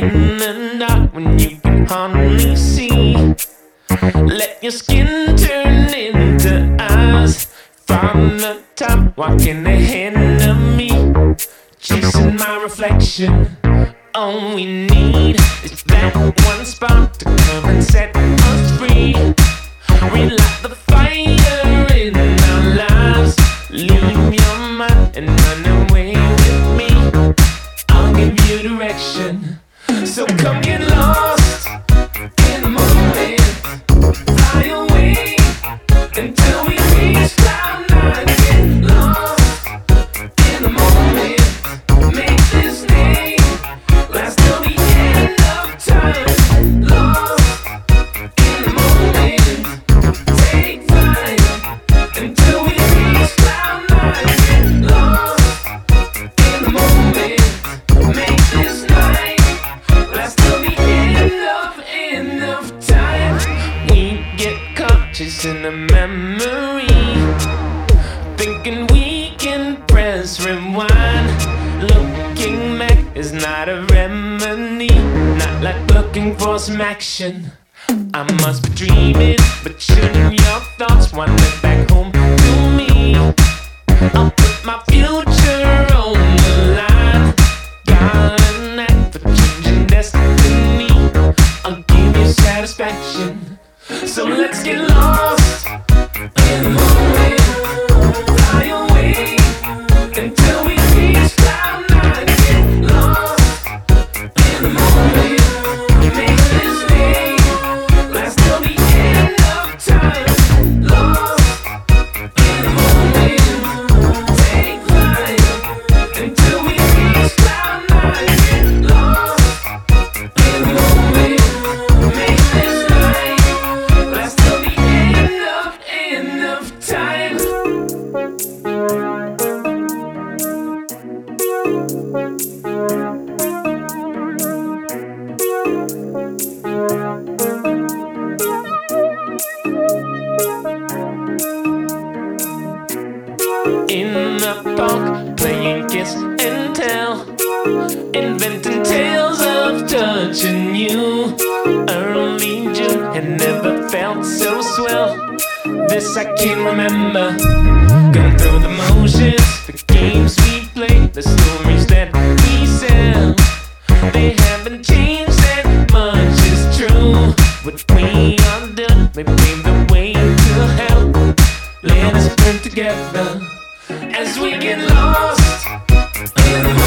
in the dark when you can hardly see. Let your skin turn into eyes. From the top, walking ahead of me, chasing my reflection. All we need is that one spark to come and set us free. Relight the fire in our lives. Leave your mind and run away with me. I'll give you direction. So come get lost in the moment. Fly away until we reach cloud nine. Get lost in the moment. Make this day last till the end of time. Lost in the moment. Take flight until we reach cloud nine. Get lost in the moment. Make this night last till the end of time. We get caught chasing a memory, thinking we can press rewind. Looking back is not a remedy, not like looking for some action. I must be dreaming, but shouldn't your thoughts wander back home to me? I'll put my future on the line. Got an act for changing destiny. I'll give you satisfaction. So let's get lost in the moment. Fly away until we reach cloud nine. Get lost in the moment. Make this day last till the end of time. Lost in the moment. Take flight until we reach cloud nine. Get lost in the moment. Make this night last till the end of time. In the park, playing kiss and tell, inventing tales of touching you. Early June had never felt so swell. This I can remember. Going through the motions, the games we play, the stories that we sell. They haven't changed that much, it's true. What we are done may pave the way to hell. Let us burn together as we get lost in the